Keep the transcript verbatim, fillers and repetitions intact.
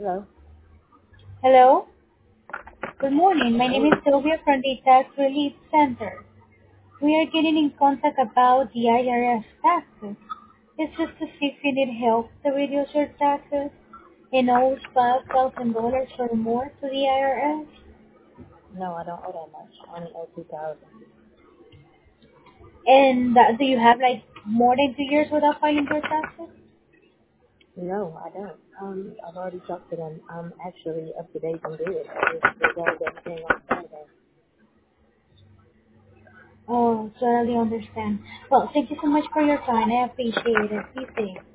Hello? Hello. Good morning. My name Hello? is Sylvia from the Tax Relief Center. We are getting in contact about the I R S taxes. It's just to see if you need help to reduce your taxes and owes five thousand dollars or more to the I R S. No, I don't owe that much. I only owe two thousand. And uh, do you have like more than two years without filing your taxes? No, I don't. Um, I've already talked to them. I'm actually up to date and good. I just resolved everything on Saturday. Oh, totally understand. Well, thank you so much for your time. I appreciate it. Be safe.